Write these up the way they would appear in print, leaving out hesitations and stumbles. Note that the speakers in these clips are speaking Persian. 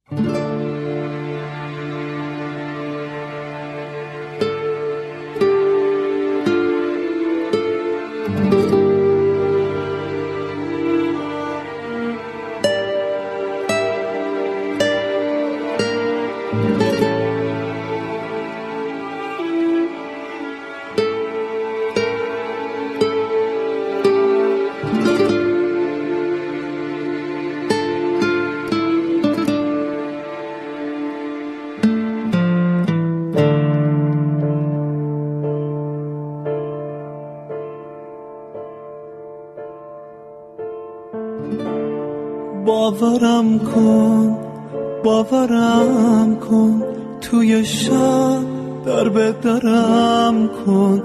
باورم کن توی شب در به درم کن،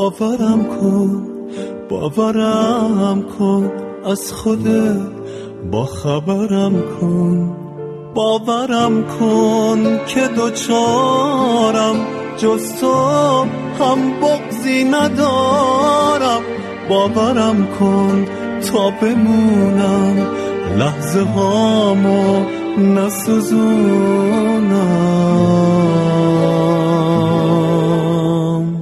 باورم کن از خودت با خبرم کن، باورم کن که دوچارم جز تو هم بغضی ندارم، باورم کن تا بمونم لحظه هامو نسوزونم.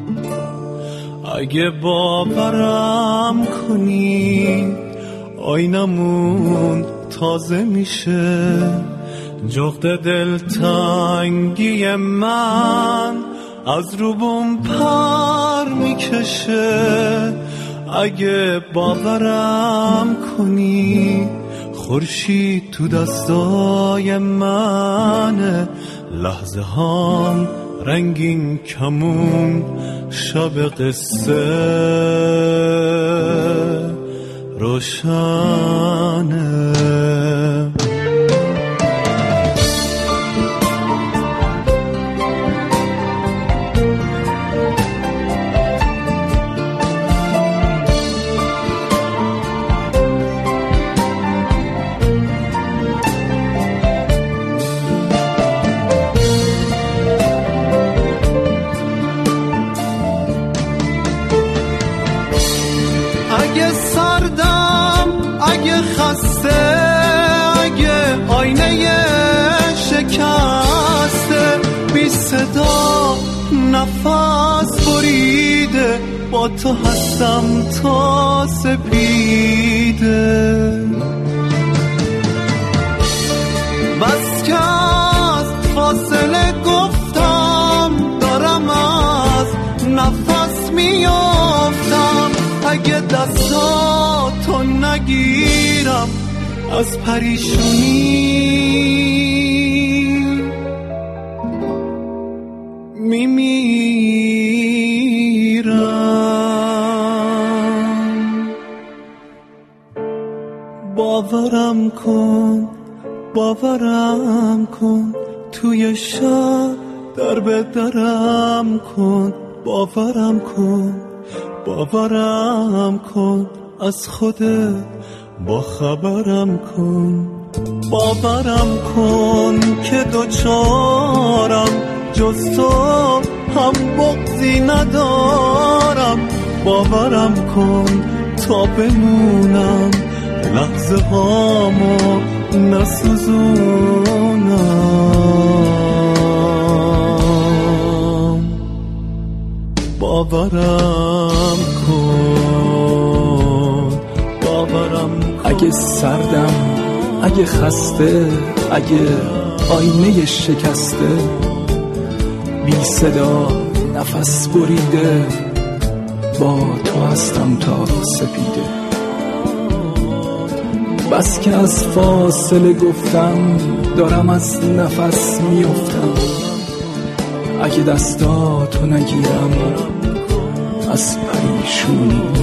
اگه باورم کنی آینمون تازه میشه، جغد دلتنگی من از روبم پر میکشه. اگه باورم کنی خورشید تو دستای منه، لحظه هام رنگین کمون، شب قصه روشنه. اگه سردم، اگه خسته، اگه آینه شکسته، بی صدا نفس بریده، با تو هستم تا سپیده. بس که از فاصله گفتم دارم از نفس میافتم. اگه دستاتو نگیرم از پریشونی میمیرم. باورم کن توی شب در به درم کن، باورم کن از خودت با خبرم کن، باورم کن که دوچارم جز تو هم بغضی ندارم، باورم کن تا بمونم لحظه هامو نسوزونم. باورم کن اگه سردم، اگه خسته، اگه آینه شکسته، بی صدا نفس بریده، با تو هستم تا سپیده. بس که از فاصله گفتم دارم از نفس میافتم. اگه دستاتو نگیرم از پریشونی